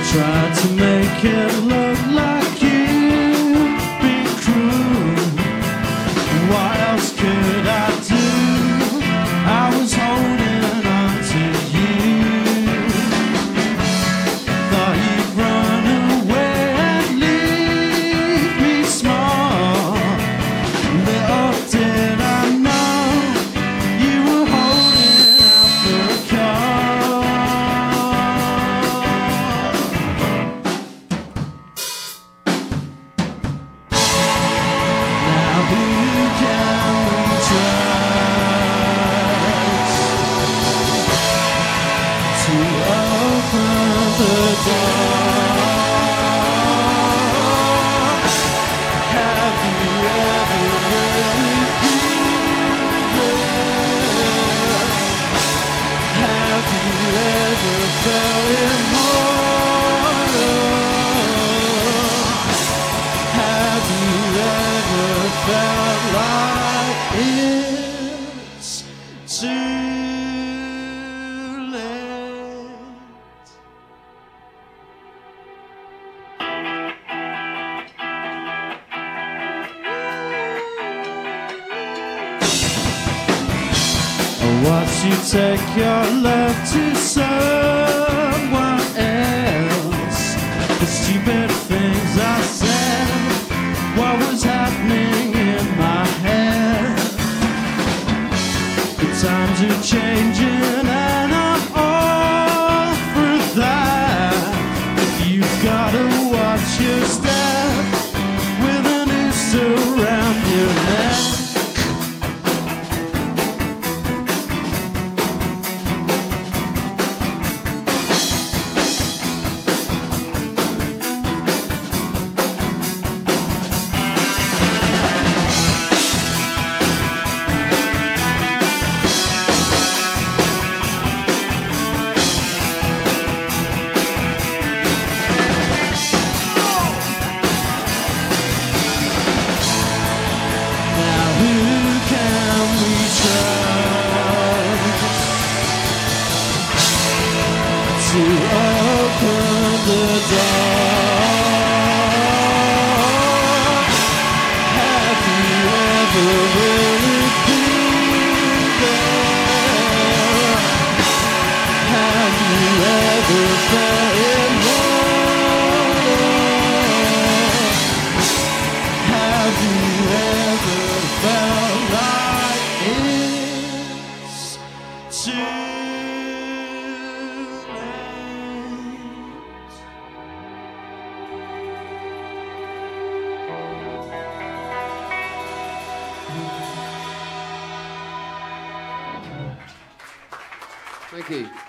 Tried to make it look like you'd been cruel. What else could I do? I was holding on to you. Thought you'd run away and leave me small. Little did I know you were holding out for a call. Now who can we trust to open the door? Have you ever really been there? Have you ever felt immortal? Have you ever felt like it's too late? Or once you take your love to someone else, the stupid things I said, what was happening in my head? The times are changing and I'm all for that. If you've gotta watch your step with a noose around your neck. Now who can we trust to open the door? Have you ever really been there? Have you ever felt immortal? Have you ever felt like it's too late? Thank you.